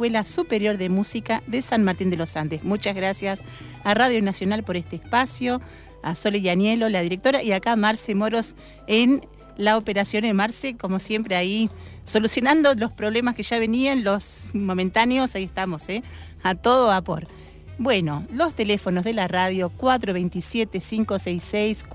Escuela Superior de Música de San Martín de los Andes. Muchas gracias a Radio Nacional por este espacio, a Sole Yanielo, la directora, y acá Marce Moros en la operación de Marce, como siempre ahí, solucionando los problemas que ya venían, los momentáneos, ahí estamos, a todo vapor. Bueno, los teléfonos de la radio 427-566,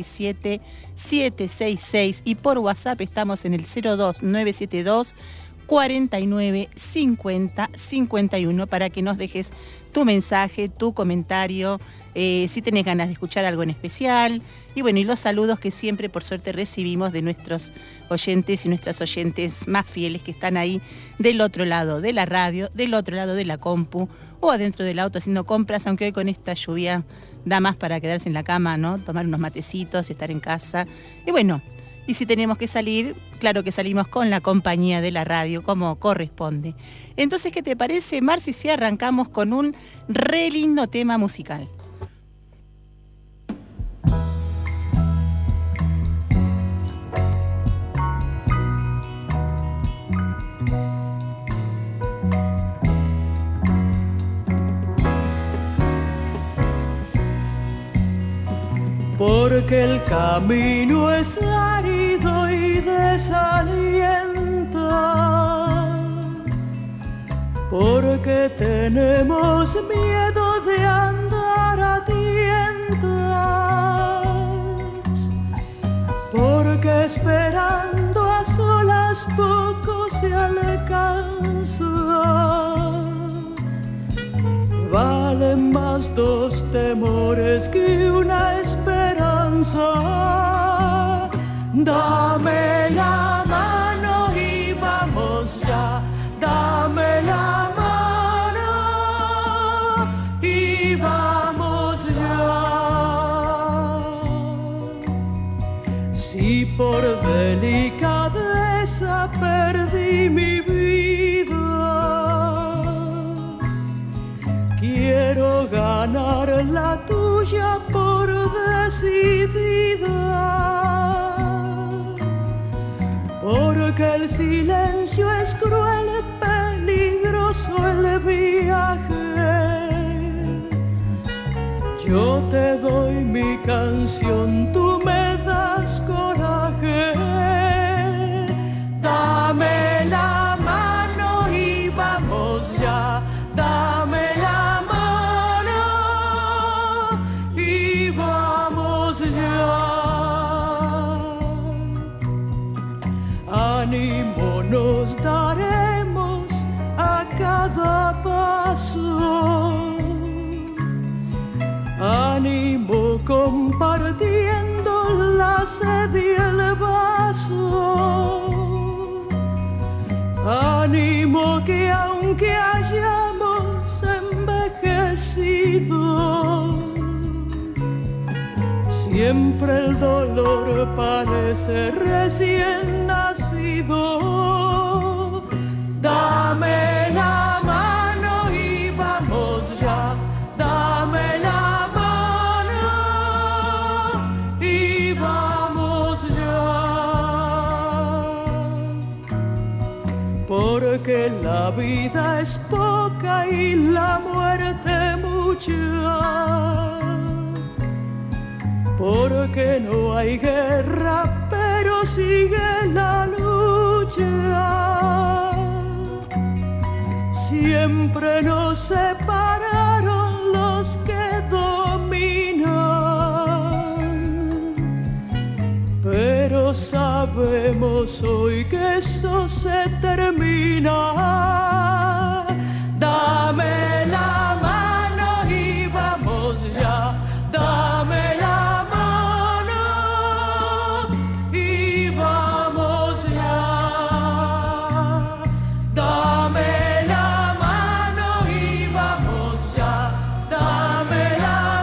427-766 y por WhatsApp estamos en el 02972 49 50 51 para que nos dejes tu mensaje, tu comentario, si tenés ganas de escuchar algo en especial. Y bueno, y los saludos que siempre por suerte recibimos de nuestros oyentes y nuestras oyentes más fieles que están ahí del otro lado de la radio, del otro lado de la compu o adentro del auto haciendo compras, aunque hoy con esta lluvia da más para quedarse en la cama, ¿no? Tomar unos matecitos y estar en casa. Y bueno, y si tenemos que salir, claro que salimos con la compañía de la radio, como corresponde. Entonces, ¿qué te parece, Marci, si arrancamos con un re lindo tema musical? Porque el camino es árido y desalienta, porque tenemos miedo de andar a tientas, porque esperando a solas poco se alcanza. Valen más dos temores que una esperanza. Dame la mano y vamos ya. Dame la mano y vamos ya. Si por delicadeza perdí mi vida, quiero ganar la tuya por decidida, porque el silencio es cruel, peligroso el viaje. Yo te doy mi canción, tú me das coraje. Dame la mano y vamos ya. Dame la mano y vamos ya. Ánimo nos daremos a cada paso, ánimo compartiendo la sed y el vaso, ánimo que aunque hayamos envejecido, siempre el dolor parece recién nacido. Dame la mano y vamos ya. Dame la mano y vamos ya. Porque la vida es poca y la muerte mucha, porque no hay guerra, pero sigue la lucha. Siempre nos separaron los que dominan, pero sabemos hoy que eso se termina. Dame la mano y vamos ya. Dame la mano y vamos ya. Dame la mano y vamos ya. Dame la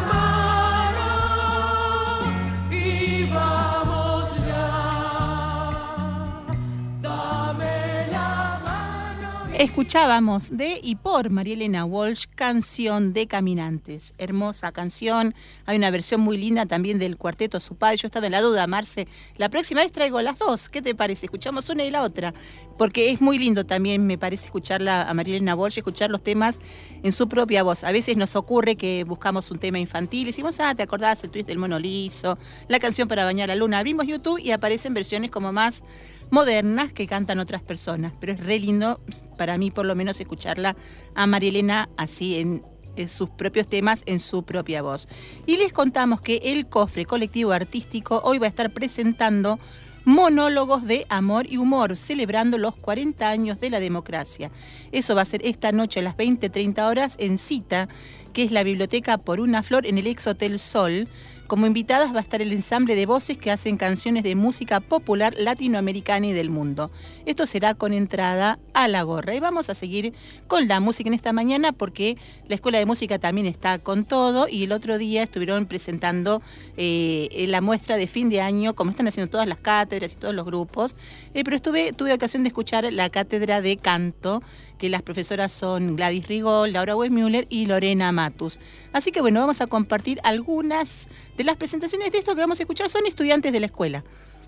mano y vamos ya. Dame la mano. Escuchábamos de y por María Elena Walsh, Canción de Caminantes. Hermosa canción. Hay una versión muy linda también del Cuarteto Supay. Yo estaba en la duda, Marce. La próxima vez traigo las dos. ¿Qué te parece? Escuchamos una y la otra. Porque es muy lindo también, me parece, escucharla a María Elena Walsh, escuchar los temas en su propia voz. A veces nos ocurre que buscamos un tema infantil y decimos, ¿te acordás el twist del mono liso? La canción para bañar a la luna. Abrimos YouTube y aparecen versiones como más modernas que cantan otras personas, pero es re lindo para mí por lo menos escucharla a María Elena así en sus propios temas, en su propia voz. Y les contamos que el Cofre Colectivo Artístico hoy va a estar presentando monólogos de amor y humor, celebrando los 40 años de la democracia. Eso va a ser esta noche a las 20:30 horas en Cita, que es la Biblioteca Por una Flor en el Ex Hotel Sol. Como invitadas va a estar el ensamble de voces que hacen canciones de música popular latinoamericana y del mundo. Esto será con entrada a la gorra. Y vamos a seguir con la música en esta mañana porque la Escuela de Música también está con todo y el otro día estuvieron presentando la muestra de fin de año, como están haciendo todas las cátedras y todos los grupos. Pero tuve ocasión de escuchar la cátedra de canto, que las profesoras son Gladys Rigol, Laura Westmuller y Lorena Matus. Así que bueno, vamos a compartir algunas de las presentaciones de esto que vamos a escuchar. Son estudiantes de la escuela.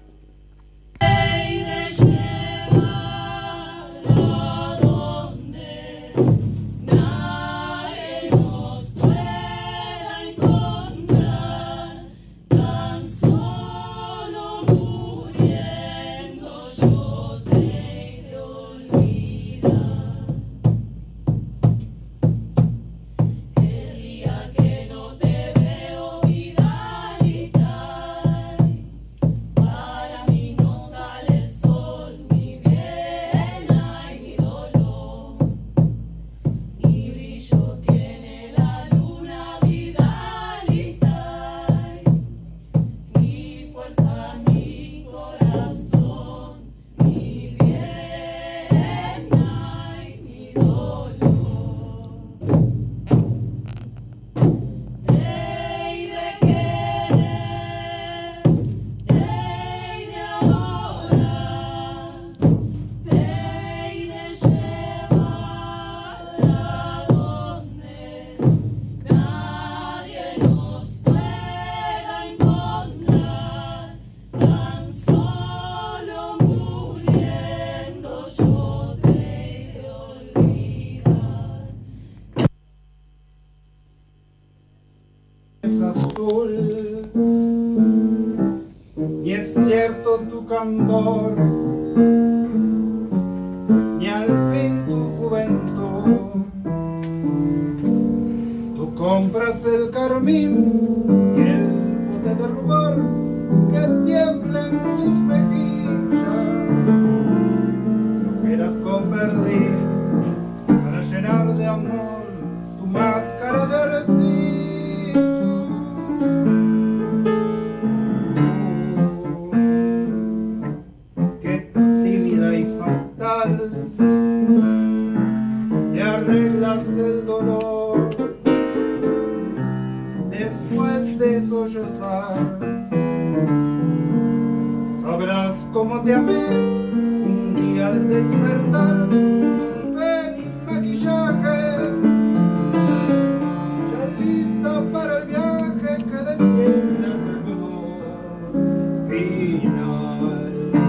Ni es cierto tu candor, ni al fin tu juventud. Tú compras el carmín y el bote de rubor que tiembla en tus mejillas. No quieras convertir para llenar de amor tu máscara de arcilla. Te arreglas el dolor después de sollozar. Sabrás cómo te amé un día al despertar, sin fe ni maquillaje, ya lista para el viaje que desciendas del dolor final.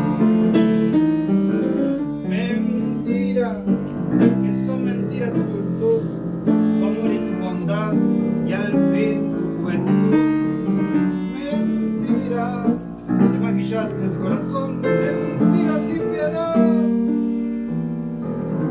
Que son mentiras tu virtud, tu amor y tu bondad, y al fin tu juventud. Mentira, te maquillaste el corazón, mentira sin piedad.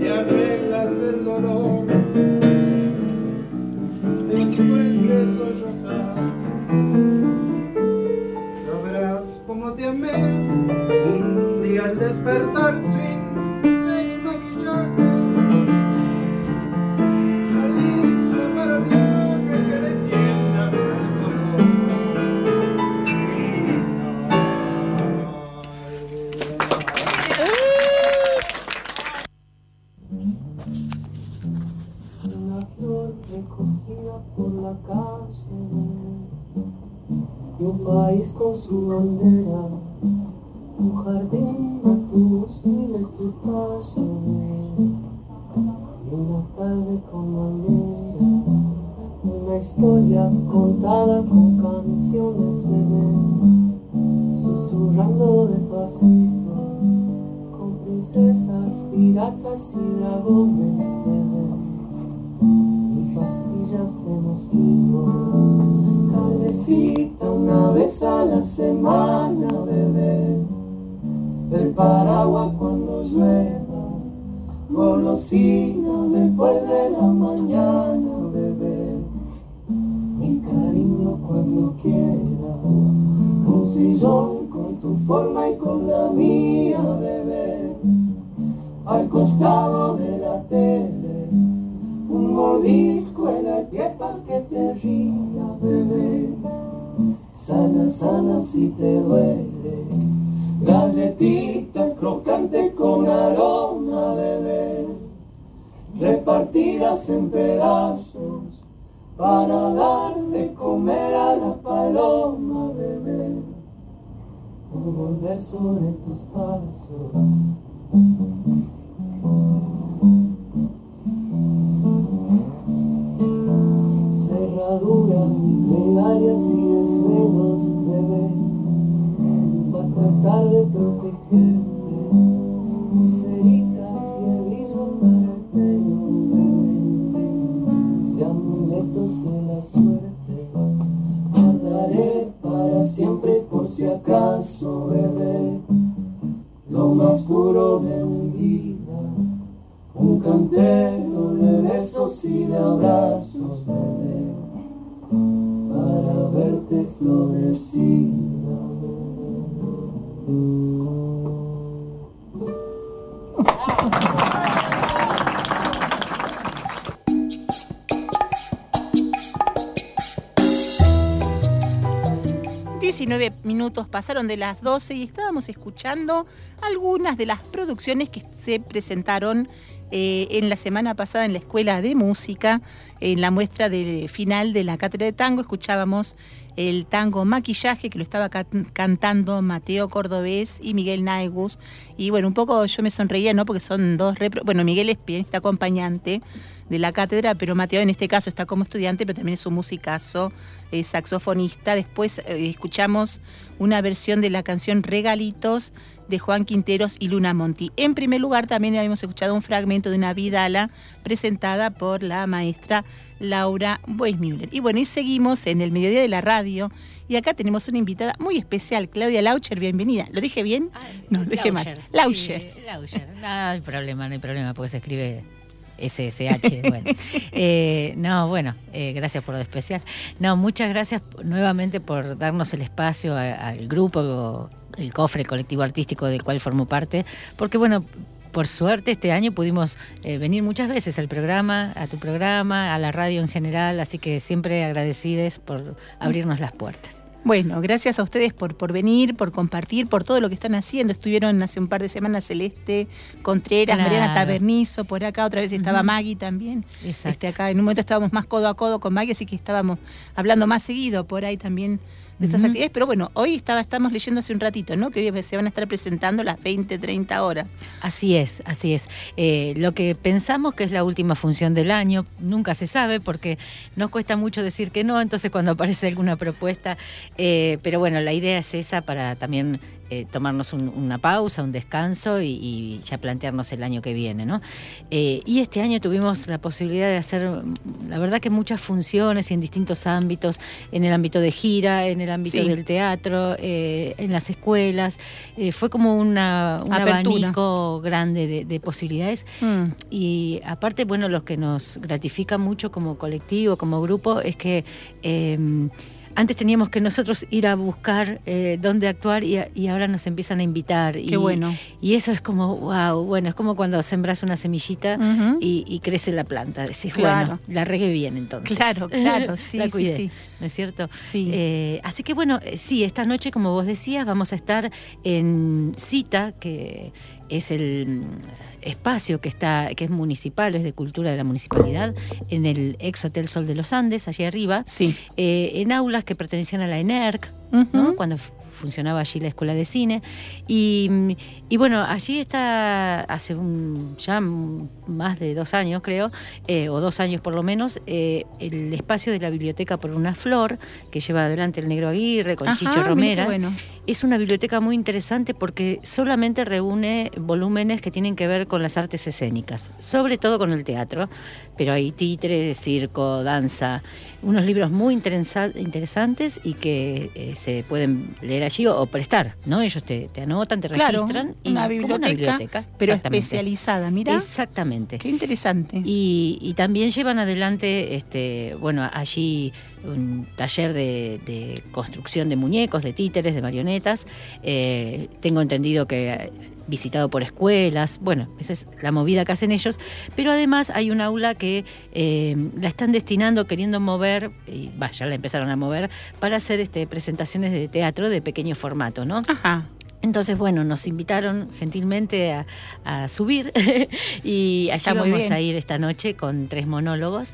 me arreglas el dolor. Después de sollozar, sabrás cómo te amé un día al despertar sin ni maquillaje, ya lista para el viaje que desciende hasta el color. Una flor recogida por la calle y un país con su bandera, un jardín a tu gusto y de tu talla, y una tarde con bandera, una historia contada con canciones, bebé, susurrando despacito, con princesas, piratas y dragones, bebé, y pastillas de mosquito, cabecita una vez a la semana, bebé, el paraguas cuando llueva, golosina después de la mañana, bebé, mi cariño cuando quiera, un sillón con tu forma y con la mía, bebé, al costado de la tele, un mordisco en el pie pa' que te rías, bebé, sana, sana si te duele, galletita crocante con aroma, bebé, repartidas en pedazos para dar de comer a la paloma, bebé, o volver sobre tus pasos. Cerraduras, plegarias y desvelos, bebé, va a tratar de protegerte, pulseritas y hebrillos para el pelo, bebé, de amuletos de la suerte, guardaré para siempre por si acaso, bebé, lo más puro de mi vida, un cantero de besos y de abrazos, bebé, para verte florecida. 19 minutos pasaron de las 12 y estábamos escuchando algunas de las producciones que se presentaron en la semana pasada en la Escuela de Música, en la muestra final de la Cátedra de Tango. Escuchábamos el tango Maquillaje, que lo estaba cantando Mateo Cordobés y Miguel Naegus. Y bueno, un poco yo me sonreía, ¿no? Porque son dos... Bueno, Miguel es pianista acompañante de la cátedra, pero Mateo en este caso está como estudiante, pero también es un musicazo, saxofonista. Después escuchamos una versión de la canción Regalitos de Juan Quinteros y Luna Monti. En primer lugar, también habíamos escuchado un fragmento de una vidala presentada por la maestra Laura Weissmuller. Y bueno, y seguimos en el mediodía de la radio, y acá tenemos una invitada muy especial, Claudia Lauscher, bienvenida. ¿Lo dije bien? No, lo dije mal. Lauscher. Sí, Lauscher. No hay problema, porque se escribe SSH, bueno. Gracias por lo especial. No, muchas gracias nuevamente por darnos el espacio al grupo, el Cofre, el colectivo artístico del cual formo parte, porque bueno, por suerte este año pudimos venir muchas veces al programa, a tu programa, a la radio en general, así que siempre agradecides por abrirnos las puertas. Bueno, gracias a ustedes por venir, por compartir, por todo lo que están haciendo. Estuvieron hace un par de semanas Celeste Contreras, claro. Mariana Tabernizo, por acá otra vez estaba Maggie también. Exacto. Acá en un momento estábamos más codo a codo con Maggie, así que estábamos hablando más seguido por ahí también de estas actividades. Pero bueno, hoy estamos leyendo hace un ratito, ¿no? Que hoy se van a estar presentando las 20, 30 horas. Así es. Lo que pensamos que es la última función del año, nunca se sabe porque nos cuesta mucho decir que no, entonces cuando aparece alguna propuesta, pero bueno, la idea es esa para también tomarnos una pausa, un descanso y ya plantearnos el año que viene, ¿no? Y este año tuvimos la posibilidad de hacer, la verdad que muchas funciones y en distintos ámbitos, en el ámbito de gira, en el ámbito del teatro, en las escuelas. Fue como un abanico grande de posibilidades. Y aparte, bueno, lo que nos gratifica mucho como colectivo, como grupo, es que antes teníamos que nosotros ir a buscar dónde actuar y ahora nos empiezan a invitar. Qué bueno. Y eso es como, wow, bueno, es como cuando sembras una semillita y crece la planta. Decís, bueno, la regué bien entonces. Claro, sí, la cuidé, sí. ¿no es cierto? Sí. Así que bueno, sí, esta noche, como vos decías, vamos a estar en Cita, que es el espacio que es municipal, es de cultura de la municipalidad, en el ex Hotel Sol de los Andes, allí arriba, en aulas que pertenecían a la ENERC, ¿no? Cuando funcionaba allí la Escuela de Cine. Y bueno, allí está hace ya más de 2 años, creo, o 2 años por lo menos, el espacio de la Biblioteca por una Flor, que lleva adelante el Negro Aguirre con Chicho Romera. Bueno. Es una biblioteca muy interesante porque solamente reúne volúmenes que tienen que ver con las artes escénicas, sobre todo con el teatro, pero hay títeres, circo, danza, unos libros muy interesantes y que se pueden leer allí o prestar, ¿no? Ellos te anotan, te registran. Y una biblioteca, pero especializada, mira. Exactamente. Qué interesante. Y también llevan adelante, bueno, allí un taller de construcción de muñecos, de títeres, de marionetas. Tengo entendido que visitado por escuelas. Bueno, esa es la movida que hacen ellos. Pero además hay un aula que la están destinando, queriendo mover, y ya la empezaron a mover, para hacer presentaciones de teatro de pequeño formato, ¿no? Ajá. Entonces, bueno, nos invitaron gentilmente a subir y allí vamos a ir esta noche con 3 monólogos.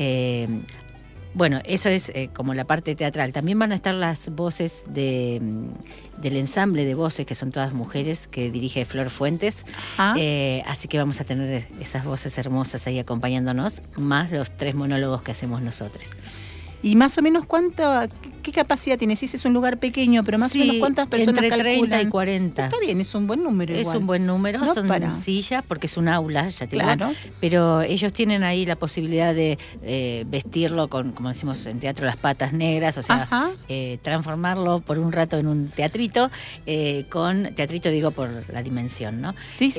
Bueno, eso es como la parte teatral. También van a estar las voces del ensamble de voces, que son todas mujeres, que dirige Flor Fuentes. Así que vamos a tener esas voces hermosas ahí acompañándonos, más los 3 monólogos que hacemos nosotros. ¿Y más o menos qué capacidad tiene? Si es un lugar pequeño, pero más o menos cuántas personas entre calculan? 30 y 40. Está bien, es un buen número igual. Es un buen número, no son sillas, porque es un aula, ya te digo. Pero ellos tienen ahí la posibilidad de vestirlo con, como decimos en teatro, las patas negras, o sea, transformarlo por un rato en un teatrito, con teatrito digo por la dimensión, ¿no? Sí.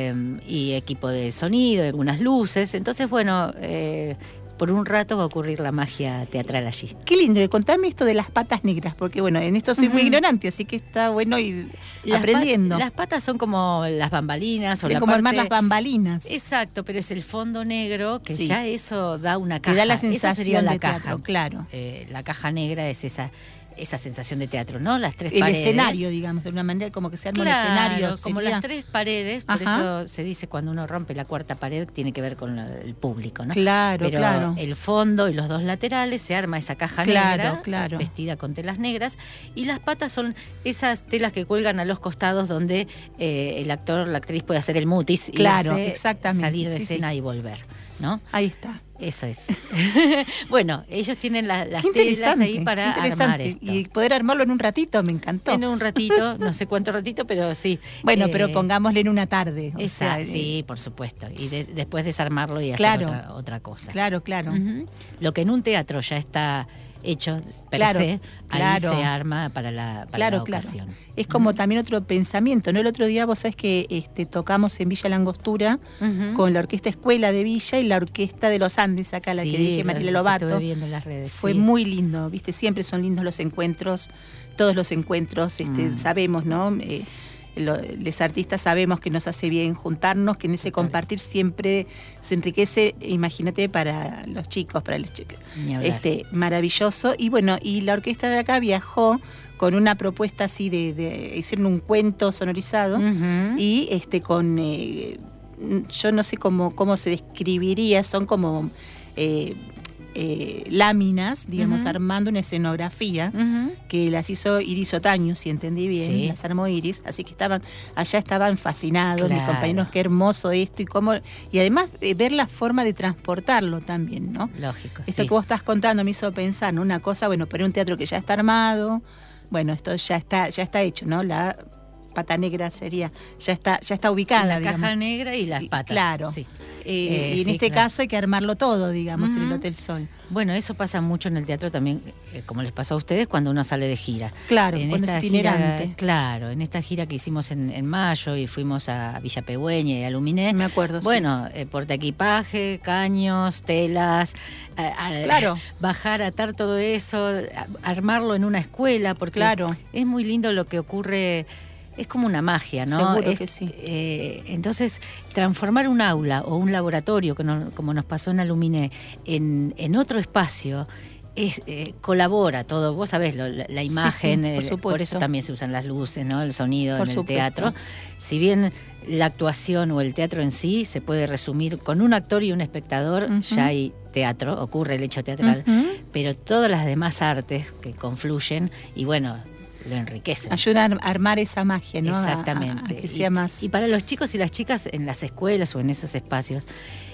Y equipo de sonido, algunas luces. Entonces, bueno, por un rato va a ocurrir la magia teatral allí. Qué lindo, contame esto de las patas negras, porque bueno, en esto soy muy ignorante, así que está bueno ir aprendiendo. Las patas son como las bambalinas. O como armar las bambalinas. Exacto, pero es el fondo negro, que ya eso da una caja. Te da la sensación sería la de caja. Teatro, claro. La caja negra es esa sensación de teatro, ¿no? Las 3 el paredes. El escenario, digamos, de una manera como que se arma un escenario. Como las 3 paredes, por eso se dice cuando uno rompe la 4ª pared, tiene que ver con el público, ¿no? Pero el fondo y los 2 laterales se arma esa caja negra, vestida con telas negras, y las patas son esas telas que cuelgan a los costados donde el actor, la actriz puede hacer el mutis, exactamente, salir de escena y volver, ¿no? Ahí está. Eso es. Bueno, ellos tienen las telas ahí para armar esto. Y poder armarlo en un ratito, me encantó. En un ratito, no sé cuánto ratito, pero sí. Bueno, pero pongámosle en una tarde. Sí, por supuesto. Y después desarmarlo y hacer otra cosa. Claro. Lo que en un teatro ya está hecho per se, ahí se arma para la ocasión. Es como también otro pensamiento, ¿no? El otro día vos sabés que tocamos en Villa Langostura con la Orquesta Escuela de Villa y la Orquesta de los Andes, acá la que dirige Mariela Lobato. Estuve viendo en las redes. Fue muy lindo, ¿viste? Siempre son lindos los encuentros, todos los encuentros, sabemos, ¿no? Los artistas sabemos que nos hace bien juntarnos, que en ese compartir siempre se enriquece, imagínate, para los chicos, para los chicos. Maravilloso. Y bueno, y la orquesta de acá viajó con una propuesta así hicieron un cuento sonorizado y con yo no sé cómo se describiría, son como láminas, digamos, armando una escenografía que las hizo Iris Otaño, si entendí bien, las armó Iris, así que allá estaban fascinados mis compañeros, qué hermoso esto y además ver la forma de transportarlo también, ¿no? Lógico. Esto que vos estás contando me hizo pensar, ¿no? Una cosa, bueno, pero un teatro que ya está armado, bueno, esto ya está hecho, ¿no? pata negra sería, ya está ubicada, la digamos. caja negra y las patas. Claro. Sí. Y en sí, este claro. caso hay que armarlo todo, digamos, en el Hotel Sol. Bueno, eso pasa mucho en el teatro también, como les pasó a ustedes cuando uno sale de gira. Claro, En cuando es esta itinerante. gira, claro, en esta gira que hicimos en mayo y fuimos a Villa Pegüeña y a Luminé. Me acuerdo, Bueno, portaequipaje, caños, telas, Claro. bajar, atar todo eso, armarlo en una escuela, porque Claro. es muy lindo lo que ocurre. Es como una magia, ¿no? Seguro que sí. Entonces, transformar un aula o un laboratorio, como nos pasó en Aluminé, en otro espacio, colabora todo. Vos sabés, la imagen, sí, por supuesto. por eso también se usan las luces, ¿no? El sonido Por en el supuesto. teatro. Si bien la actuación o el teatro en sí se puede resumir con un actor y un espectador, ya hay teatro, ocurre el hecho teatral, pero todas las demás artes que confluyen y bueno, lo enriquecen. Ayuda a armar esa magia, ¿no? Exactamente. A que sea más... Y para los chicos y las chicas en las escuelas o en esos espacios,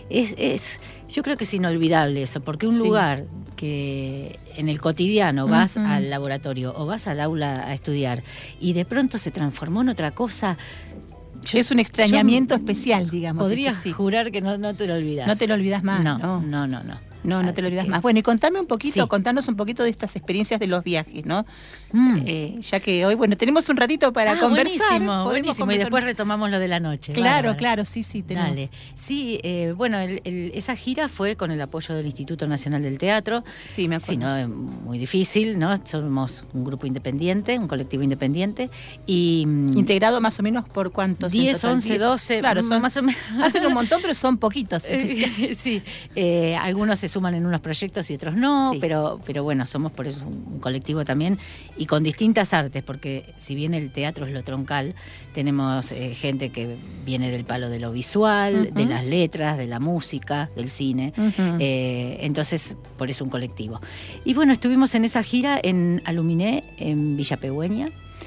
yo creo que es inolvidable eso, porque un lugar que en el cotidiano vas al laboratorio o vas al aula a estudiar y de pronto se transformó en otra cosa... es un extrañamiento especial, digamos. Podría sí. jurar que no te lo olvidas. No te lo olvidas más, No. No te lo olvidas más. Bueno, y contanos un poquito de estas experiencias de los viajes, ¿no? Ya que hoy, bueno, tenemos un ratito para conversar. Buenísimo. Y después retomamos lo de la noche. Claro, sí, tenemos. Dale. Sí, bueno, esa gira fue con el apoyo del Instituto Nacional del Teatro. Sí, me acuerdo. Sí, no, es muy difícil, ¿no? Somos un grupo independiente, un colectivo independiente. Y ¿integrado más o menos por cuántos? 10, 11, 12, claro, son más o menos. Hacen un montón, pero son poquitos. Sí, algunos se suman en unos proyectos y otros no, Sí. pero bueno, somos por eso un colectivo también y con distintas artes, porque si bien el teatro es lo troncal, tenemos gente que viene del palo de lo visual, de las letras, de la música, del cine, entonces por eso un colectivo. Y bueno, estuvimos en esa gira en Aluminé, en Villa Pegüeña,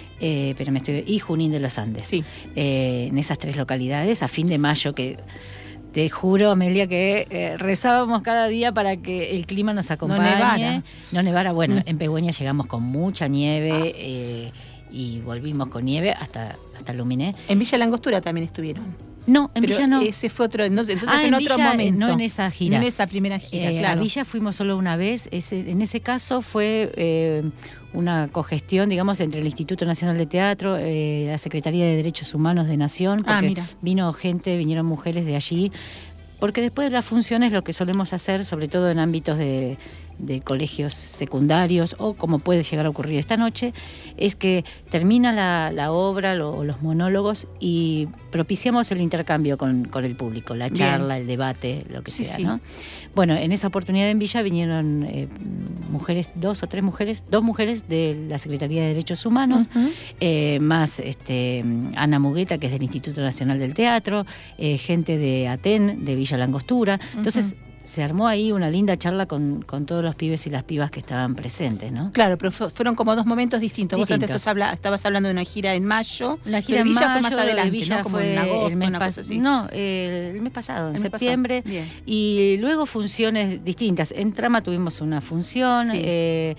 y Junín de los Andes, Sí. En esas 3 localidades, a fin de mayo, que te juro, Amelia, que rezábamos cada día para que el clima nos acompañe. No nevara. Bueno, en Pegüeña llegamos con mucha nieve y volvimos con nieve hasta Luminé. En Villa Langostura también estuvieron. No, en Pero Villa no. Ese fue otro, entonces fue en en otro Villa, momento. no en esa gira. No en esa primera gira, claro. A Villa fuimos solo una vez. En ese caso fue una cogestión, digamos, entre el Instituto Nacional de Teatro, la Secretaría de Derechos Humanos de Nación, porque vinieron mujeres de allí. Porque después de las funciones lo que solemos hacer, sobre todo en ámbitos de colegios secundarios o como puede llegar a ocurrir esta noche, es que termina la obra o los monólogos y propiciamos el intercambio con el público, la charla, el debate, lo que sea, ¿no? Bueno, en esa oportunidad en Villa vinieron mujeres, 2 mujeres de la Secretaría de Derechos Humanos, más Ana Mugueta, que es del Instituto Nacional del Teatro, gente de Aten, de Villa Langostura. Entonces, se armó ahí una linda charla con todos los pibes y las pibas que estaban presentes, ¿no? Claro, pero fueron como 2 momentos distintos. Vos antes estabas hablando de una gira en mayo. La gira en Villa fue más adelante, Villa ¿no? Como fue en agosto, el mes una cosa así. No, el mes pasado, en mes septiembre. pasado. Bien. Y luego funciones distintas. En Trama tuvimos una función. Sí.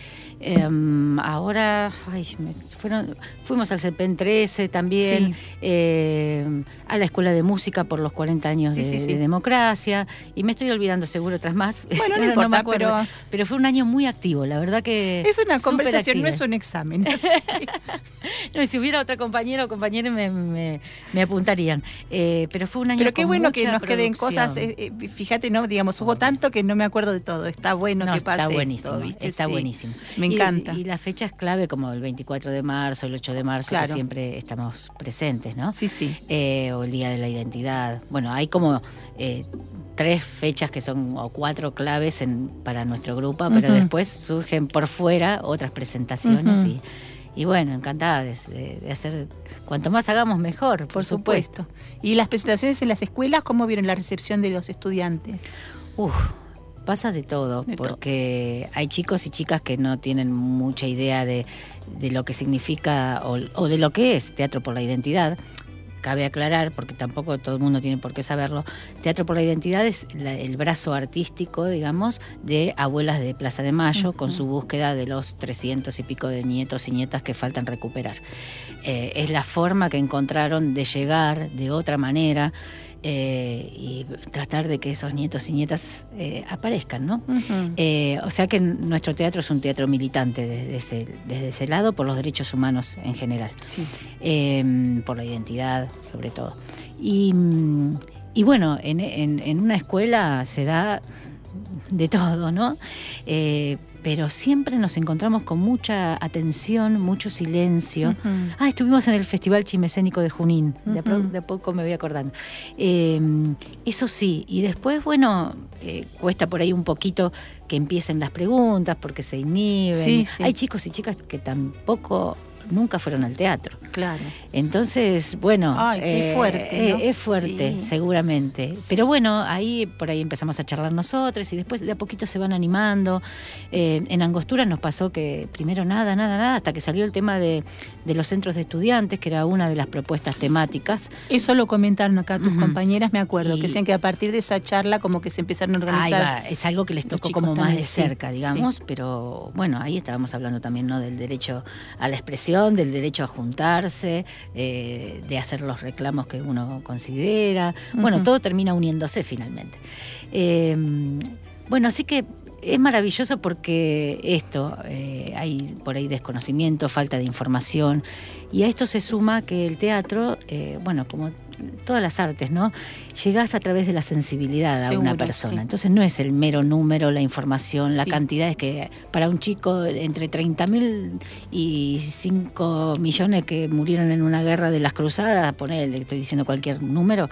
Ahora fuimos al CEPEN 13 también, a la Escuela de Música por los 40 años de democracia, y me estoy olvidando seguro otras más. Bueno, no importa, me acuerdo, pero fue un año muy activo, la verdad que es una conversación, activa. no es un examen. Así que... No, y si hubiera otra compañera o compañero me apuntarían. Pero fue un año. Pero qué con bueno mucha que nos queden producción. cosas, fíjate, ¿no? Digamos, hubo tanto que no me acuerdo de todo. Está bueno que pase está buenísimo, esto, ¿viste? está buenísimo. Me encanta. Y las fechas clave como el 24 de marzo, el 8 de marzo, Claro. que siempre estamos presentes, ¿no? Sí. O el Día de la Identidad. Bueno, hay como 3 fechas que son, o 4 claves para nuestro grupo, pero después surgen por fuera otras presentaciones y bueno, encantada de hacer, cuanto más hagamos mejor, por supuesto. ¿Y las presentaciones en las escuelas, cómo vieron la recepción de los estudiantes? Pasa de todo, porque hay chicos y chicas que no tienen mucha idea de lo que significa o de lo que es Teatro por la Identidad. cabe aclarar, porque tampoco todo el mundo tiene por qué saberlo, Teatro por la Identidad es el brazo artístico, digamos, de Abuelas de Plaza de Mayo, con su búsqueda de los 300 y pico de nietos y nietas que faltan recuperar. Es la forma que encontraron de llegar de otra manera y tratar de que esos nietos y nietas aparezcan, ¿no? O sea que nuestro teatro es un teatro militante desde ese lado, por los derechos humanos en general, por la identidad sobre todo. Y bueno, en una escuela se da de todo, ¿no? Pero siempre nos encontramos con mucha atención, mucho silencio. Estuvimos en el Festival Chimescénico de Junín, de a poco me voy acordando. Eso sí, y después, bueno, cuesta por ahí un poquito que empiecen las preguntas porque se inhiben. Sí. Hay chicos y chicas que tampoco nunca fueron al teatro. Claro. Entonces, bueno, qué fuerte, ¿no? Es fuerte, seguramente. Sí. Pero bueno, por ahí empezamos a charlar nosotros y después de a poquito se van animando. En Angostura nos pasó que primero nada, hasta que salió el tema de los centros de estudiantes, que era una de las propuestas temáticas. Eso lo comentaron acá tus compañeras, me acuerdo, que decían que a partir de esa charla como que se empezaron a organizar. Es algo que les tocó como más de cerca, digamos, pero bueno, ahí estábamos hablando también, ¿no?, del derecho a la expresión, del derecho a juntarse, de hacer los reclamos que uno considera. Bueno, todo termina uniéndose finalmente. Bueno, así que es maravilloso porque hay por ahí desconocimiento, falta de información, y a esto se suma que el teatro, bueno, como todas las artes, ¿no?, llegás a través de la sensibilidad a una persona. Entonces no es el mero número, la información, la cantidad, es que para un chico entre 30.000 y 5 millones que murieron en una guerra de las cruzadas, ponele, estoy diciendo cualquier número,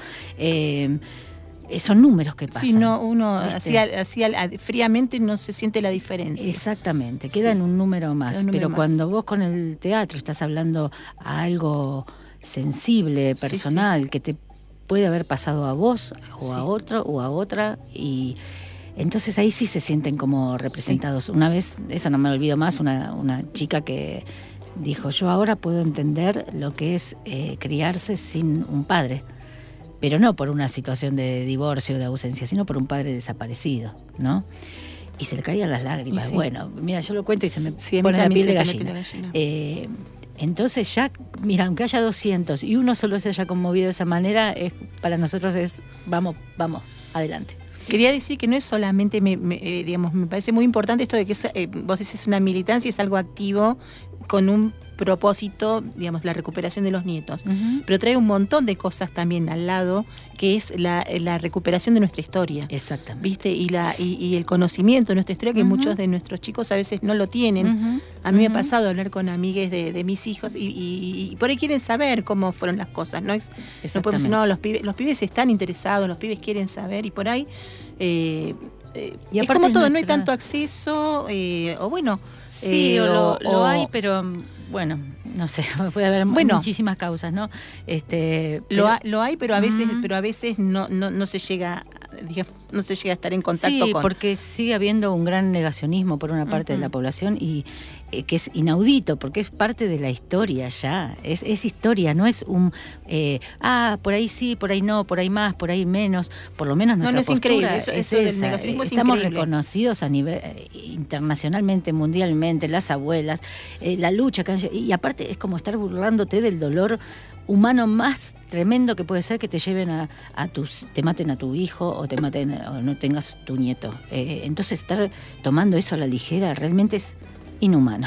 son números que pasan. Sí, no, uno así fríamente no se siente la diferencia. Exactamente, queda en un número más. Pero cuando vos con el teatro estás hablando a algo sensible, personal, que te puede haber pasado a vos o a otro o a otra, y entonces ahí sí se sienten como representados. Una vez, eso no me olvido más, una chica que dijo: yo ahora puedo entender lo que es criarse sin un padre, pero no por una situación de divorcio o de ausencia, sino por un padre desaparecido, ¿no? Y se le caían las lágrimas. Bueno, mira, yo lo cuento y se me pone la piel de gallina. Entonces ya, mira, aunque haya 200 y uno solo se haya conmovido de esa manera, para nosotros es vamos, adelante. Quería decir que no es solamente, me parece muy importante esto de que vos decís una militancia, es algo activo con un propósito, digamos, la recuperación de los nietos. Pero trae un montón de cosas también al lado, que es la recuperación de nuestra historia. Exactamente. ¿Viste? Y el conocimiento de nuestra historia, que muchos de nuestros chicos a veces no lo tienen. A mí me ha pasado hablar con amigues de mis hijos y por ahí quieren saber cómo fueron las cosas. No podemos decir, no, los pibes están interesados, los pibes quieren saber, y por ahí y es como todo, no hay tanto acceso, o bueno. Sí, lo hay, pero bueno, no sé, puede haber muchísimas causas, ¿no? Lo hay, pero a veces no se llega, digamos, no se llega a estar en contacto con. Sí, porque sigue habiendo un gran negacionismo por una parte de la población, y que es inaudito, porque es parte de la historia ya, es historia, no es un por ahí sí, por ahí no, por ahí más, por ahí menos, por lo menos nuestra postura increíble, eso es del esa. Negacionismo es estamos increíble. Reconocidos a nivel internacionalmente, mundialmente, las abuelas, la lucha que han, y aparte es como estar burlándote del dolor humano más tremendo que puede ser, que te lleven te maten a tu hijo o te maten o no tengas tu nieto. Entonces estar tomando eso a la ligera realmente es inhumano.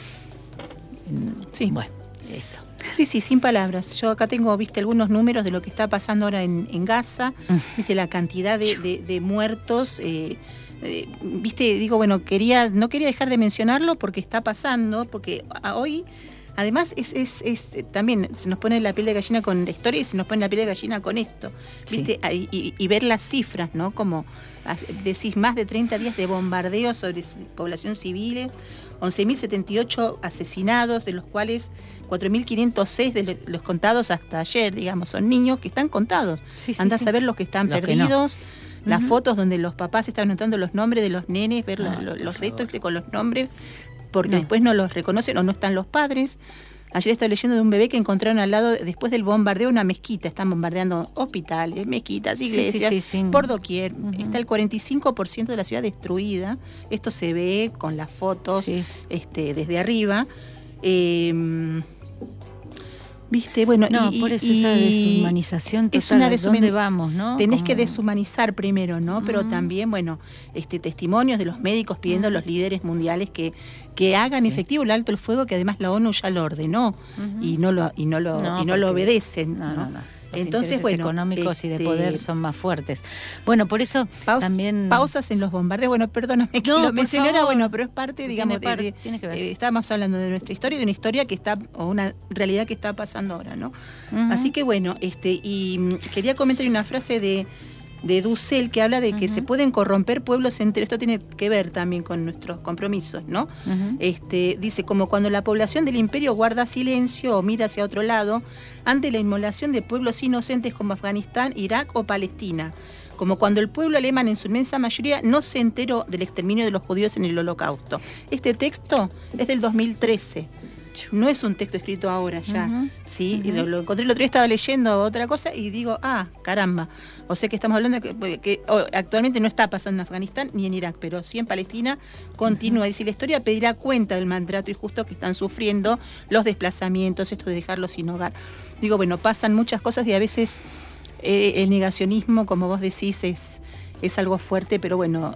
Sí. Bueno, eso. Sí, sin palabras. Yo acá tengo, algunos números de lo que está pasando ahora en Gaza, la cantidad de muertos. Digo, bueno, no quería dejar de mencionarlo porque está pasando, porque hoy, además, es también se nos pone la piel de gallina con la historia y se nos pone la piel de gallina con esto, ¿viste? Sí. Y ver las cifras, ¿no? Como decís, más de 30 días de bombardeo sobre población civil, 11.078 asesinados, de los cuales 4.506 de los contados hasta ayer, digamos, son niños que están contados. Andás a ver los que están perdidos. Las fotos donde los papás están anotando los nombres de los nenes, ver los restos con los nombres, porque después no los reconocen o no están los padres. Ayer estaba leyendo de un bebé que encontraron al lado, después del bombardeo, una mezquita. Están bombardeando hospitales, mezquitas, iglesias, sí. por doquier. Está el 45% de la ciudad destruida. Esto se ve con las fotos desde arriba. ¿Viste? Bueno, no, por eso esa deshumanización total, es una ¿dónde vamos, no? Tenés que deshumanizar primero, ¿no? Pero también, bueno, testimonios de los médicos pidiendo a los líderes mundiales que hagan efectivo el alto el fuego, que además la ONU ya lo ordenó y no lo obedecen, ¿no? Los entonces, intereses económicos y de poder son más fuertes. Bueno, por eso también... Pausas en los bombardeos. Bueno, perdóname que lo mencioné ahora, bueno, pero es parte, digamos, tiene que ver. Estábamos hablando de nuestra historia, de una historia que está, o una realidad que está pasando ahora, ¿no? Así que bueno, y quería comentar una frase de Dussel, que habla de que se pueden corromper pueblos enteros. Esto tiene que ver también con nuestros compromisos, ¿no? Dice, como cuando la población del imperio guarda silencio o mira hacia otro lado ante la inmolación de pueblos inocentes como Afganistán, Irak o Palestina, como cuando el pueblo alemán en su inmensa mayoría no se enteró del exterminio de los judíos en el Holocausto. Este texto es del 2013. No es un texto escrito ahora ya, ¿sí? Y lo encontré el otro día, estaba leyendo otra cosa y digo, caramba. O sea que estamos hablando de que actualmente no está pasando en Afganistán ni en Irak, pero sí en Palestina continúa. Y si la historia pedirá cuenta del maltrato injusto que están sufriendo, los desplazamientos, esto de dejarlos sin hogar. Digo, bueno, pasan muchas cosas y a veces el negacionismo, como vos decís, es algo fuerte, pero bueno...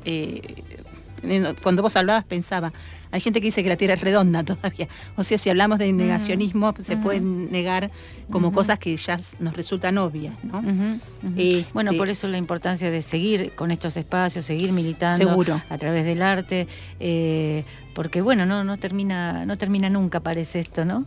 cuando vos hablabas pensaba, hay gente que dice que la Tierra es redonda todavía. O sea, si hablamos de negacionismo, se pueden negar como cosas que ya nos resultan obvias, ¿no? Bueno, por eso la importancia de seguir con estos espacios, seguir militando seguro. A través del arte, porque bueno, no termina nunca, parece esto, ¿no?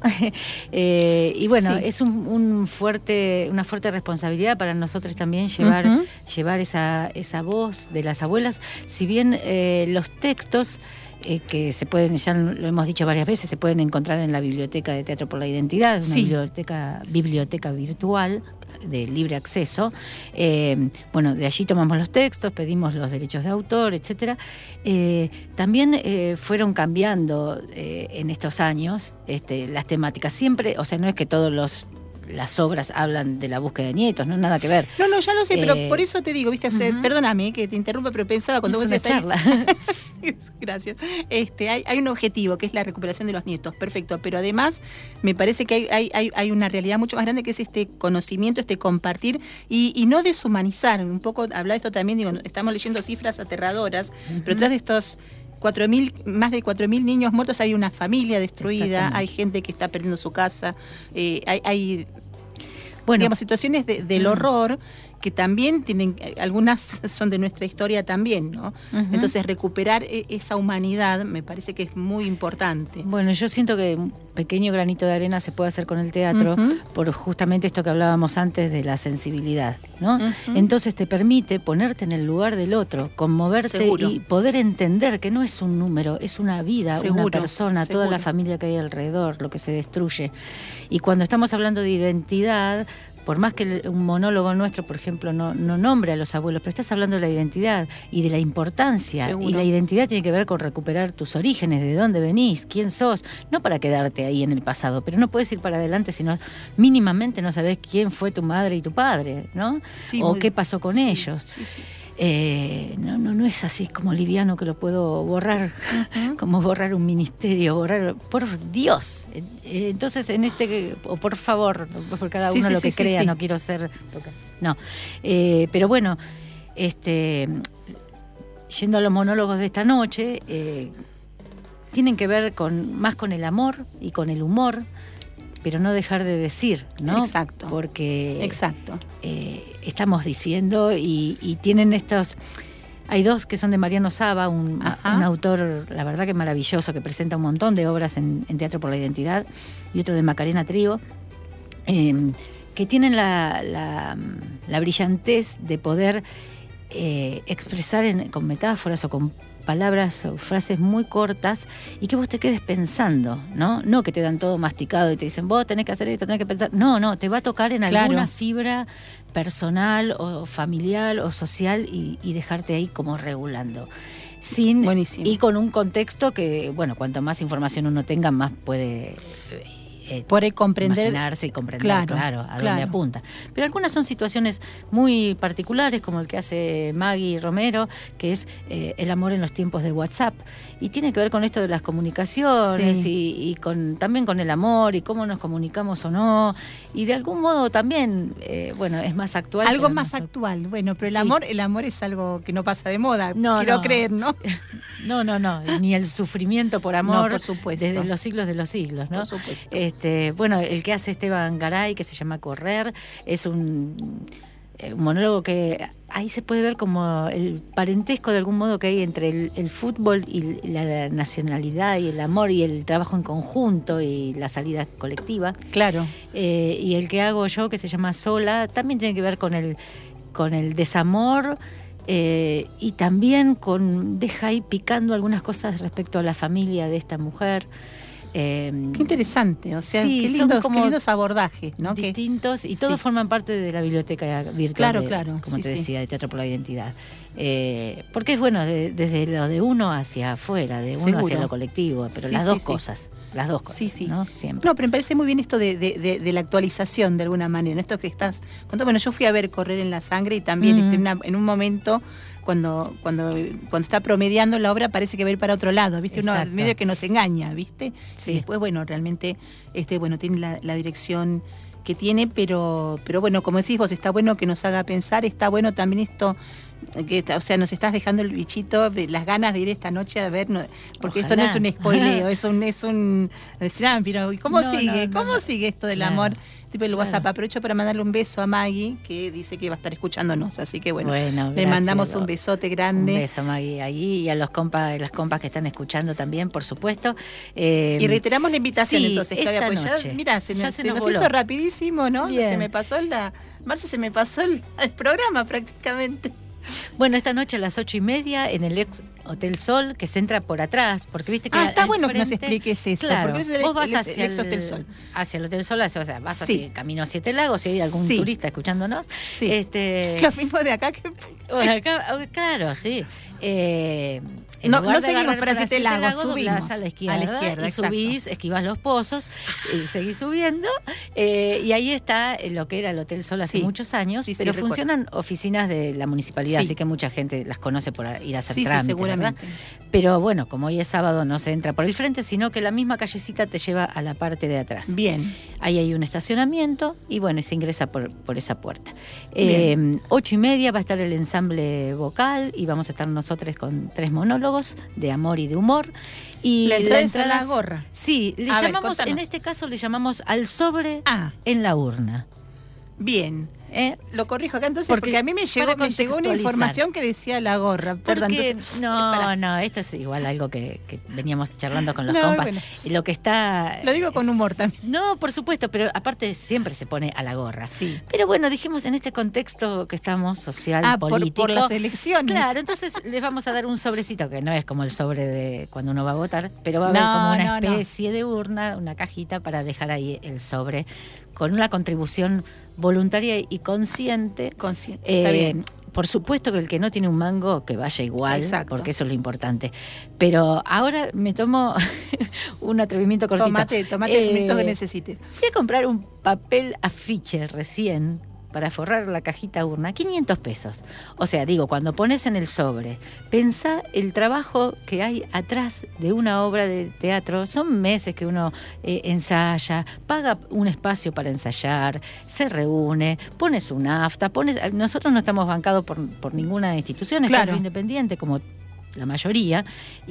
Y bueno, es una fuerte responsabilidad para nosotros también llevar esa voz de las abuelas, si bien los textos que se pueden, ya lo hemos dicho varias veces, se pueden encontrar en la Biblioteca de Teatro por la Identidad, una biblioteca virtual de libre acceso. Bueno, de allí tomamos los textos, pedimos los derechos de autor, etcétera. También fueron cambiando en estos años las temáticas. Siempre, o sea, no es que las obras hablan de la búsqueda de nietos, no nada que ver. No, ya lo sé, pero por eso te digo, viste, perdóname que te interrumpa, pero pensaba cuando vos decías charla. Gracias. Hay un objetivo que es la recuperación de los nietos, perfecto, pero además me parece que hay una realidad mucho más grande que es este conocimiento, este compartir y no deshumanizar. Un poco hablar esto también, digo, estamos leyendo cifras aterradoras, pero tras de estos más de 4.000 niños muertos hay una familia destruida, hay gente que está perdiendo su casa, hay digamos, situaciones del horror que también tienen, algunas son de nuestra historia también, ¿no? Entonces recuperar esa humanidad me parece que es muy importante. Bueno, yo siento que un pequeño granito de arena se puede hacer con el teatro por justamente esto que hablábamos antes de la sensibilidad, ¿no? Entonces te permite ponerte en el lugar del otro, conmoverte y poder entender que no es un número, es una vida, una persona, toda la familia que hay alrededor, lo que se destruye. Y cuando estamos hablando de identidad, por más que un monólogo nuestro, por ejemplo, no nombre a los abuelos, pero estás hablando de la identidad y de la importancia. Seguro. Y la identidad tiene que ver con recuperar tus orígenes, de dónde venís, quién sos, no para quedarte ahí en el pasado, pero no puedes ir para adelante si no, mínimamente no sabés quién fue tu madre y tu padre, ¿no? Sí, o qué pasó con ellos. Sí. No es así como liviano que lo puedo borrar, como borrar un ministerio, por Dios. Entonces, o por favor, por cada uno lo que crea, no quiero ser... No, pero bueno, yendo a los monólogos de esta noche, tienen que ver más con el amor y con el humor, pero no dejar de decir, ¿no? Exacto. Porque estamos diciendo y tienen estos... Hay dos que son de Mariano Saba, un autor, la verdad que maravilloso, que presenta un montón de obras en Teatro por la Identidad, y otro de Macarena Trigo, que tienen la brillantez de poder expresar con metáforas o con palabras o frases muy cortas y que vos te quedes pensando, ¿no? No que te dan todo masticado y te dicen, vos tenés que hacer esto, tenés que pensar. No, te va a tocar en alguna fibra personal o familiar o social y dejarte ahí como regulando. Buenísimo. Y con un contexto que, bueno, cuanto más información uno tenga, más puede por ahí comprender, imaginarse y comprender, claro, a dónde apunta. Pero algunas son situaciones muy particulares, como el que hace Maggie Romero, que es el amor en los tiempos de WhatsApp. Y tiene que ver con esto de las comunicaciones y también con el amor y cómo nos comunicamos o no. Y de algún modo también, es más actual. Algo más actual, bueno, pero el amor es algo que no pasa de moda, quiero creer, ¿no? No, ni el sufrimiento por amor, no, por supuesto, desde los siglos de los siglos, ¿no? Por supuesto. El que hace Esteban Garay, que se llama Correr, es un monólogo que ahí se puede ver como el parentesco de algún modo que hay entre el fútbol y la nacionalidad y el amor y el trabajo en conjunto y la salida colectiva. Claro. Y el que hago yo, que se llama Sola, también tiene que ver con el desamor. Y también deja ahí picando algunas cosas respecto a la familia de esta mujer. Qué interesante, o sea, qué lindos abordajes, ¿no? Distintos, y todos forman parte de la biblioteca virtual, como te decía, de Teatro por la Identidad. Porque es bueno desde lo de uno hacia afuera, de uno hacia lo colectivo, pero las dos cosas, ¿no? Siempre. No, pero me parece muy bien esto de la actualización de alguna manera, esto que estás contando. Bueno, yo fui a ver Correr en la Sangre y también en un momento cuando está promediando la obra parece que va a ir para otro lado, ¿viste? Uno medio que nos engaña, ¿viste? Sí. Y después, realmente tiene la dirección que tiene, pero bueno, como decís vos, está bueno que nos haga pensar, está bueno también esto, nos estás dejando el bichito, las ganas de ir esta noche a ver, porque esto no es un spoileo, es un pero ¿y cómo sigue? ¿Cómo sigue esto del amor? Tipo el WhatsApp. Aprovecho para mandarle un beso a Maggie, que dice que va a estar escuchándonos, así que le mandamos un besote grande. Un beso, Maggie, ahí, y a las compas que están escuchando también, por supuesto. Y reiteramos la invitación, entonces, Claudia, pues ya se nos hizo rapidísimo, ¿no? Bien. Se me pasó se me pasó el programa prácticamente. Bueno, esta noche a las 8:30 en el ex Hotel Sol, que se entra por atrás, porque viste que está bueno que nos expliques eso, claro, porque vos vas hacia el ex Hotel Sol. Hacia el Hotel Sol, vas así, camino a Siete Lagos, si hay algún turista escuchándonos. Sí. Lo mismo de acá que... Claro, sí. No seguimos para Siete Lagos, subimos a la izquierda y subís, esquivás los pozos, seguís subiendo, y ahí está lo que era el Hotel Sol hace muchos años, pero funcionan oficinas de la municipalidad, así que mucha gente las conoce por ir a hacer trámites, seguramente. ¿Verdad? Pero bueno, como hoy es sábado, no se entra por el frente, sino que la misma callecita te lleva a la parte de atrás. Bien. Ahí hay un estacionamiento y se ingresa por esa puerta. 8:30 va a estar el ensamble vocal y vamos a estar nosotros con 3 monólogos de amor y de humor. Y la entrada es a la gorra. Sí, en este caso le llamamos al sobre en la urna. Bien. Lo corrijo acá entonces porque a mí me llegó una información que decía la gorra. Perdón, entonces, no, esto es igual algo que veníamos charlando con los compas. Bueno. Lo que está... Lo digo con humor también. No, por supuesto, pero aparte siempre se pone a la gorra. Sí. Pero bueno, dijimos en este contexto que estamos social, político. Por las elecciones. Claro, entonces les vamos a dar un sobrecito, que no es como el sobre de cuando uno va a votar, pero va a haber como una especie de urna, una cajita para dejar ahí el sobre con una contribución voluntaria y consciente. Está bien. Por supuesto que el que no tiene un mango, que vaya igual, porque eso es lo importante. Pero ahora me tomo un atrevimiento cortito. Tomate el minuto que necesites. Fui a comprar un papel afiche recién para forrar la cajita urna, 500 pesos. O sea, cuando pones en el sobre, pensá el trabajo que hay atrás de una obra de teatro. Son meses que uno ensaya, paga un espacio para ensayar, se reúne, pones un afta, nosotros no estamos bancados por ninguna institución, es teatro independiente, como la mayoría,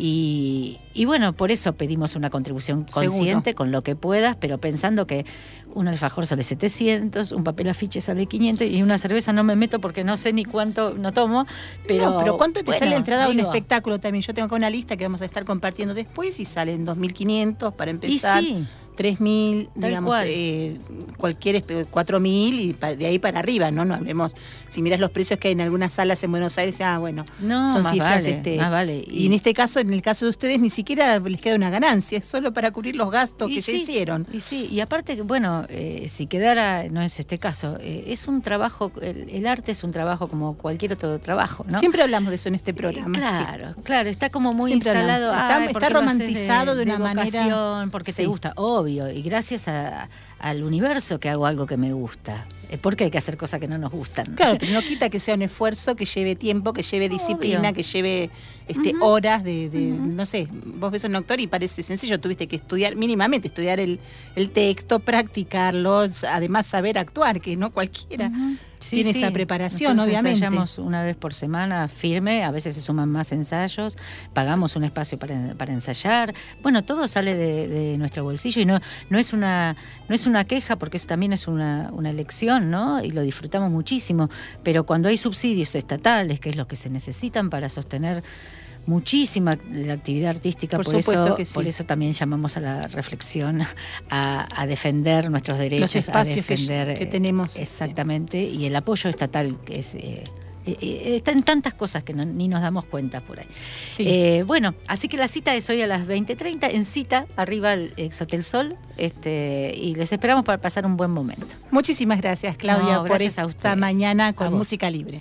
y bueno, por eso pedimos una contribución consciente con lo que puedas, pero pensando que un alfajor sale 700, un papel afiche sale 500 y una cerveza no me meto porque no sé ni cuánto no tomo, pero ¿cuánto te sale la entrada a un espectáculo también? Yo tengo acá una lista que vamos a estar compartiendo después y salen 2.500 para empezar. 3.000, digamos, cualquier 4.000 y de ahí para arriba, ¿no? No hablemos, si miras los precios que hay en algunas salas en Buenos Aires, son cifras. Más vale. Y en este caso, en el caso de ustedes, ni siquiera les queda una ganancia, es solo para cubrir los gastos que se hicieron. Y aparte, si quedara, no es este caso, es un trabajo, el arte es un trabajo como cualquier otro trabajo, ¿no? Siempre hablamos de eso en este programa. Claro, está como muy instalado. Está romantizado de una manera. Porque te gusta, obvio, obvio, y gracias al universo que hago algo que me gusta. Porque hay que hacer cosas que no nos gustan. Claro, pero no quita que sea un esfuerzo, que lleve tiempo, que lleve disciplina, obvio, que lleve horas de no sé, vos ves un actor y parece sencillo, tuviste que estudiar, mínimamente estudiar el texto, practicarlo, además saber actuar, que no cualquiera tiene esa preparación. Nosotros obviamente. Ensayamos una vez por semana firme, a veces se suman más ensayos, pagamos un espacio para ensayar. Bueno, todo sale de nuestro bolsillo y no es una queja, porque eso también es una elección, ¿no? Y lo disfrutamos muchísimo, pero cuando hay subsidios estatales, que es lo que se necesitan para sostener muchísima la actividad artística, por eso también llamamos a la reflexión, a defender nuestros derechos, los espacios a defender que tenemos. Exactamente, y el apoyo estatal que es está en tantas cosas que ni nos damos cuenta por ahí. Sí. Bueno, así que la cita es hoy a las 20:30 en Cita, arriba al Exhotel Sol, y les esperamos para pasar un buen momento. Muchísimas gracias, Claudia, por esta mañana con Música Libre.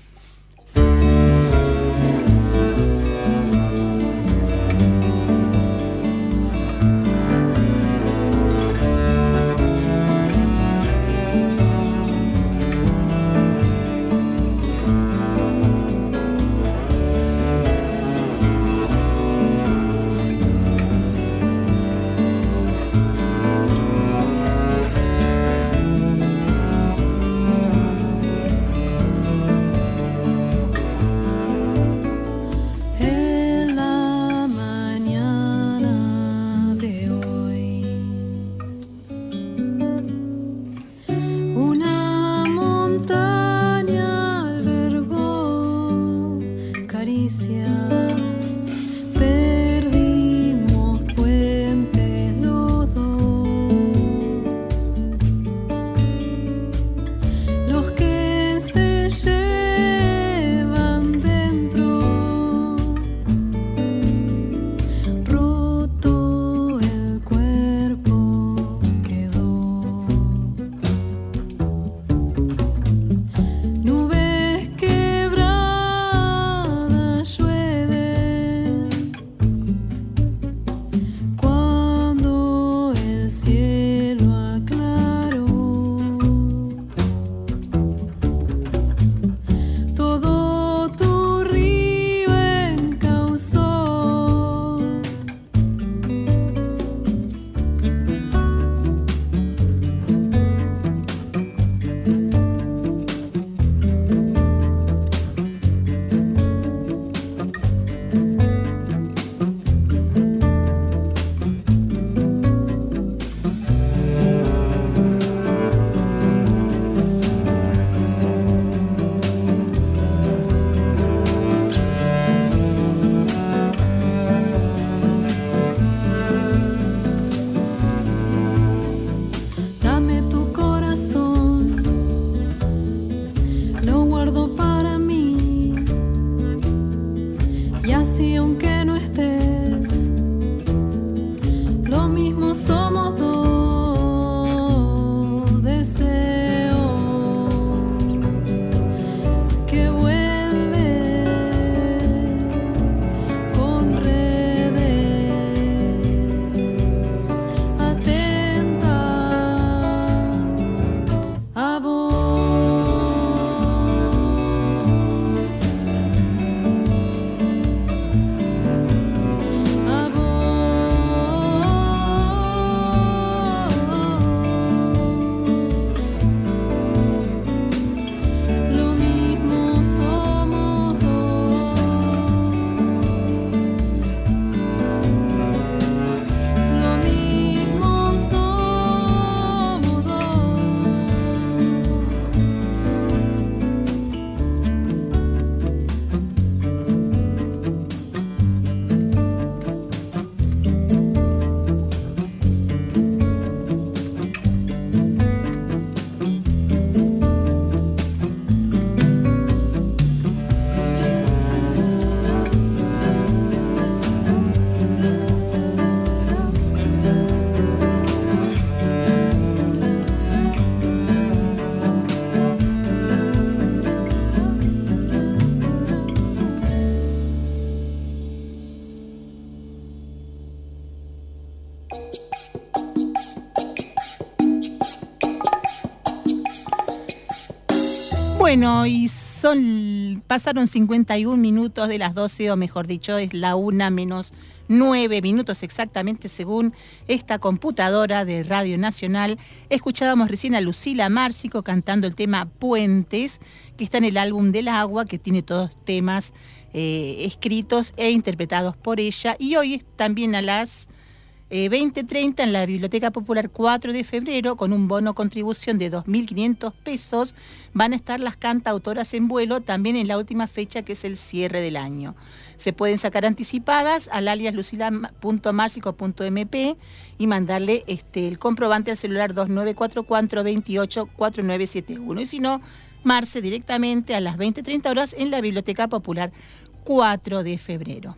Bueno, y pasaron 51 minutos de las 12, o mejor dicho, es la 1 menos 9 minutos exactamente según esta computadora de Radio Nacional. Escuchábamos recién a Lucila Márcico cantando el tema Puentes, que está en el álbum del agua, que tiene todos temas escritos e interpretados por ella. Y hoy es también a las 20:30 en la Biblioteca Popular 4 de febrero, con un bono contribución de 2.500 pesos, van a estar las cantautoras en vuelo, también en la última fecha, que es el cierre del año. Se pueden sacar anticipadas al alias lucila.marcico.mp y mandarle el comprobante al celular 2944-284971. Y si no, Marce directamente a las 20:30 horas en la Biblioteca Popular 4 de febrero.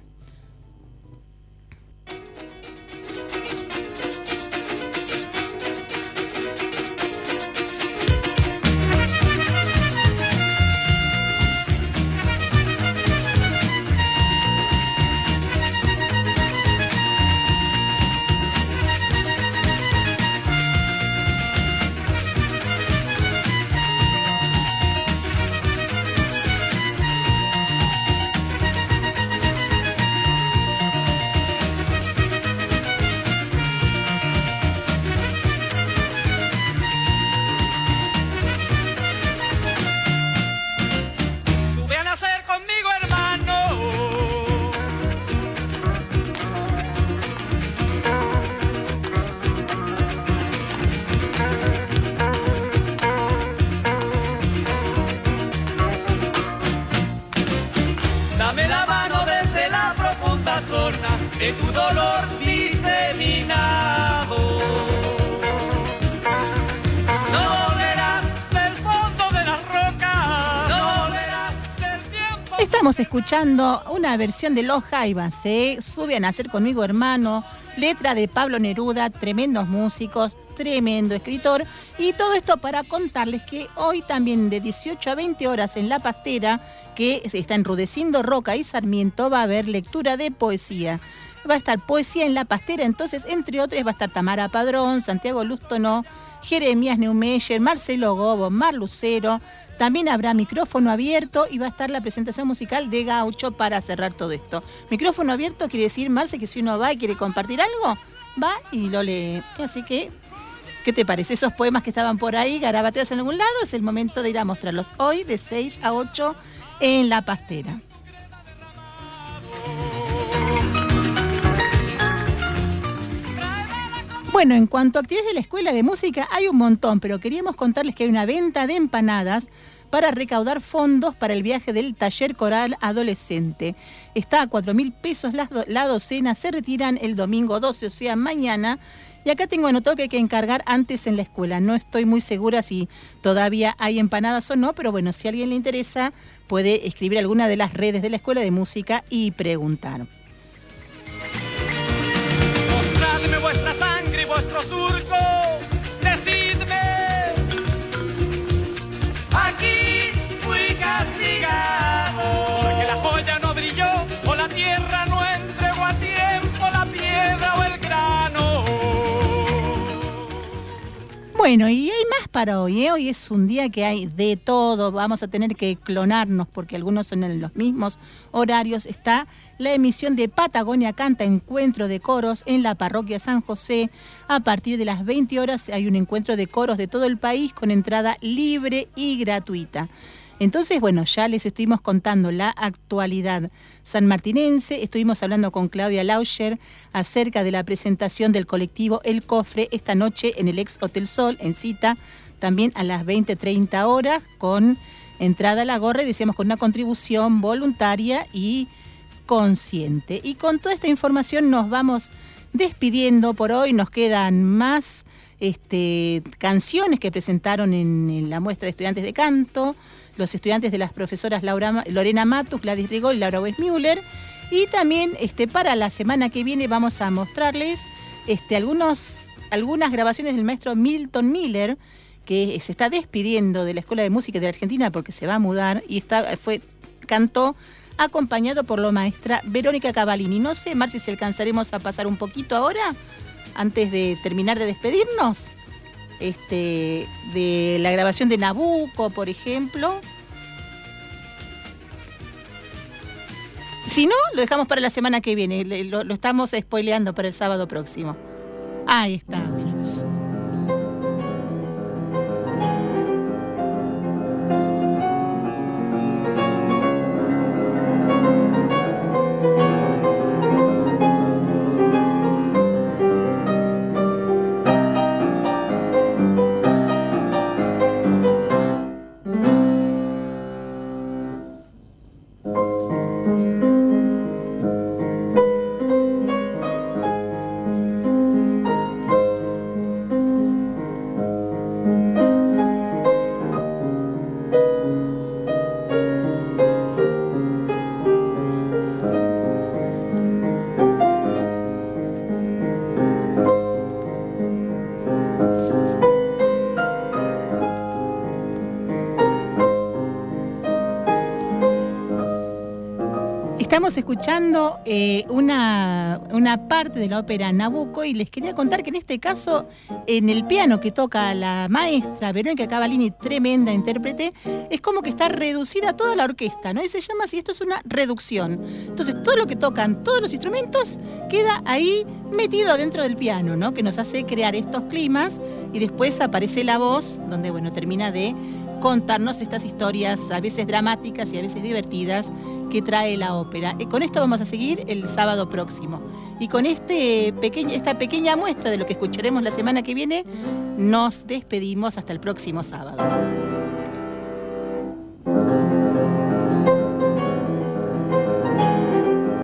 De tu dolor diseminado, no olerás del fondo de las rocas, no olerás del tiempo. Estamos escuchando una versión de Los Jaivas, Sube a nacer conmigo, hermano, letra de Pablo Neruda, tremendos músicos, tremendo escritor, y todo esto para contarles que hoy también de 18 a 20 horas en La Pastera, que está enrudeciendo Roca y Sarmiento, va a haber lectura de poesía. Va a estar poesía en La Pastera, entonces, entre otros, va a estar Tamara Padrón, Santiago Lustó, Jeremías Neumeyer, Marcelo Gobo, Mar Lucero. También habrá micrófono abierto y va a estar la presentación musical de Gaucho para cerrar todo esto. Micrófono abierto quiere decir, Marce, que si uno va y quiere compartir algo, va y lo lee. Así que, ¿qué te parece? Esos poemas que estaban por ahí, garabateados en algún lado, es el momento de ir a mostrarlos hoy de 6 a 8 en La Pastera. Bueno, en cuanto a actividades de la Escuela de Música, hay un montón, pero queríamos contarles que hay una venta de empanadas para recaudar fondos para el viaje del taller coral adolescente. Está a 4.000 pesos la docena, se retiran el domingo 12, o sea, mañana. Y acá tengo anotado que hay que encargar antes en la escuela. No estoy muy segura si todavía hay empanadas o no, pero bueno, si a alguien le interesa, puede escribir alguna de las redes de la Escuela de Música y preguntar. Mostradme vuestra sangre y vuestro surco, decidme, aquí fui castigado, porque la joya no brilló, o la tierra no entregó a tiempo la piedra o el grano. Bueno, y hay más para hoy, ¿eh? Hoy es un día que hay de todo, vamos a tener que clonarnos porque algunos son en los mismos horarios. Está la emisión de Patagonia Canta, encuentro de coros en la parroquia San José. A partir de las 20 horas hay un encuentro de coros de todo el país con entrada libre y gratuita. Entonces, bueno, ya les estuvimos contando la actualidad sanmartinense. Estuvimos hablando con Claudia Lauscher acerca de la presentación del colectivo El Cofre esta noche en el ex Hotel Sol, en Cita, también a las 20:30 horas, con entrada a la gorra y decíamos con una contribución voluntaria y consciente. Y con toda esta información nos vamos despidiendo por hoy. Nos quedan más canciones que presentaron en la muestra de estudiantes de canto, los estudiantes de las profesoras Lorena Matus, Gladys Rigol y Laura Westmuller. Y también para la semana que viene vamos a mostrarles algunas grabaciones del maestro Milton Miller, que se está despidiendo de la Escuela de Música de la Argentina porque se va a mudar, y cantó acompañado por la maestra Verónica Cavallini. No sé, Marci, si alcanzaremos a pasar un poquito ahora, antes de terminar de despedirnos, de la grabación de Nabucco, por ejemplo. Si no, lo dejamos para la semana que viene. Lo estamos spoileando para el sábado próximo. Ahí está, mirá. Estamos escuchando una parte de la ópera Nabucco y les quería contar que en este caso, en el piano que toca la maestra Verónica Cavallini, tremenda intérprete, es como que está reducida toda la orquesta, ¿no? Y se llama así, esto es una reducción. Entonces, todo lo que tocan, todos los instrumentos, queda ahí metido dentro del piano, ¿no? Que nos hace crear estos climas y después aparece la voz, donde, bueno, termina de contarnos estas historias, a veces dramáticas y a veces divertidas, que trae la ópera. Con esto vamos a seguir el sábado próximo. Y con esta pequeña muestra de lo que escucharemos la semana que viene, nos despedimos hasta el próximo sábado.